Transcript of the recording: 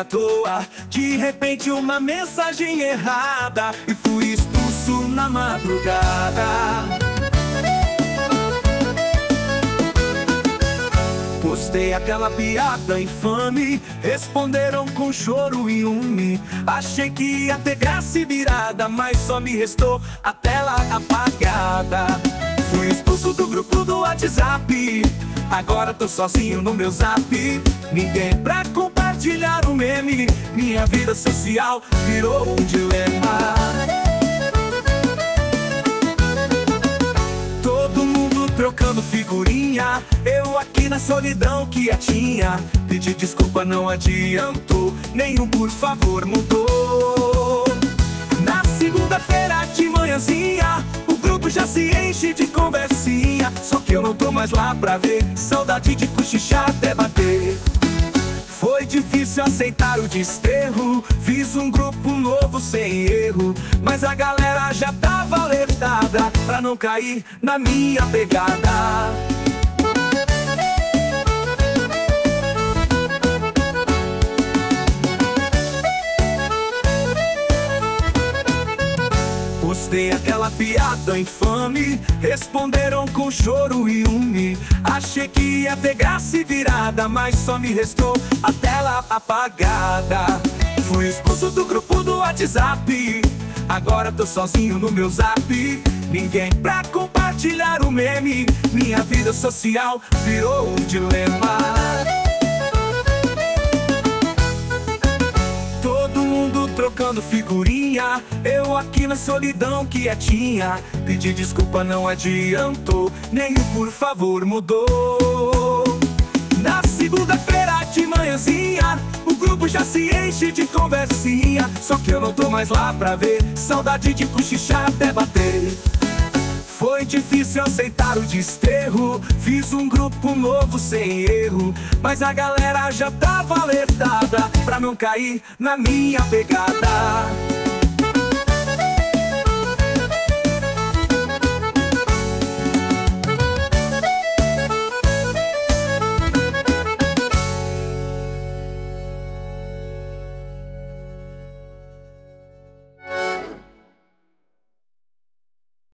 à toa. De repente uma mensagem errada e fui expulso na madrugada. Postei aquela piada infame, responderam com choro e achei que ia ter graça e virada, mas só me restou a tela apagada. Fui expulso do grupo do WhatsApp, agora tô sozinho no meu zap. Ninguém pra compartilhar o meme, minha vida social virou um dilema. Todo mundo trocando figurinha, eu aqui na solidão quietinha. Pedir desculpa não adiantou, nenhum por favor mudou. Na segunda-feira de manhãzinha, o grupo já se enche de conversinha. Só que eu não tô mais lá pra ver, saudade de cochichar até bater. Foi difícil aceitar o desterro, fiz um grupo novo sem erro, mas a galera já tava alertada pra não cair na minha pegada. Postei aquela piada infame, responderam com choro e achei que ia ter graça e virada, mas só me restou a tela apagada. Fui expulso do grupo do WhatsApp, agora tô sozinho no meu zap. Ninguém pra compartilhar o meme, minha vida social virou um dilema. Trocando figurinha, eu aqui na solidão quietinha. Pedir desculpa não adiantou, nem o por favor mudou. Na segunda-feira de manhãzinha, o grupo já se enche de conversinha. Só que eu não tô mais lá pra ver, saudade de cochichar até bater. Foi difícil aceitar o desterro, fiz um grupo novo sem erro, mas a galera já tava alertada pra não cair na minha pegada.